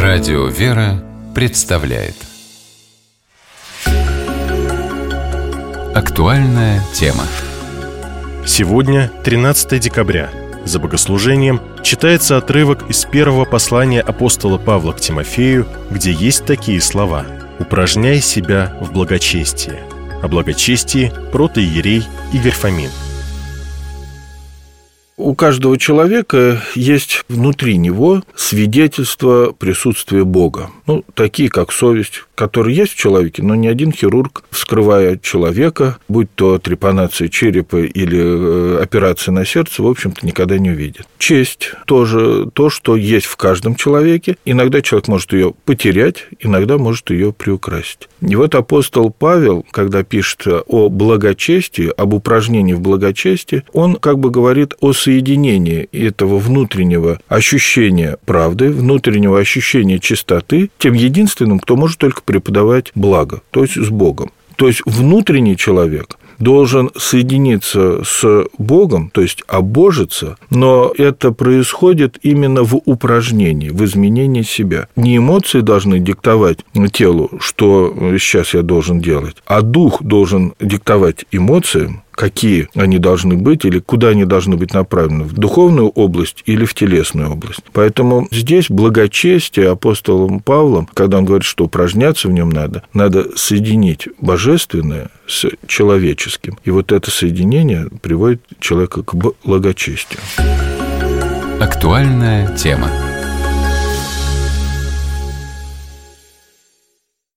Радио «Вера» представляет актуальная тема. Сегодня, 13 декабря, за богослужением читается отрывок из первого послания апостола Павла к Тимофею, где есть такие слова: «Упражняй себя в благочестии». О благочестии протоиерей Игорь Фомин. У каждого человека есть внутри него свидетельства присутствия Бога. Такие как совесть, которые есть в человеке, но ни один хирург, вскрывая человека, будь то трепанация черепа или операция на сердце, в общем-то, никогда не увидит. Честь тоже то, что есть в каждом человеке. Иногда человек может ее потерять, иногда может ее приукрасить. И вот апостол Павел, когда пишет о благочестии, об упражнении в благочестии, он как бы говорит о соединении этого внутреннего ощущения правды, внутреннего ощущения чистоты тем единственным, кто может только преподавать благо, то есть с Богом. То есть внутренний человек должен соединиться с Богом, то есть обожиться, но это происходит именно в упражнении, в изменении себя. Не эмоции должны диктовать телу, что сейчас я должен делать, а дух должен диктовать эмоциям, какие они должны быть или куда они должны быть направлены, в духовную область или в телесную область. Поэтому здесь благочестие апостолом Павлом, когда он говорит, что упражняться в нем надо соединить божественное с человеческим. И вот это соединение приводит человека к благочестию. Актуальная тема.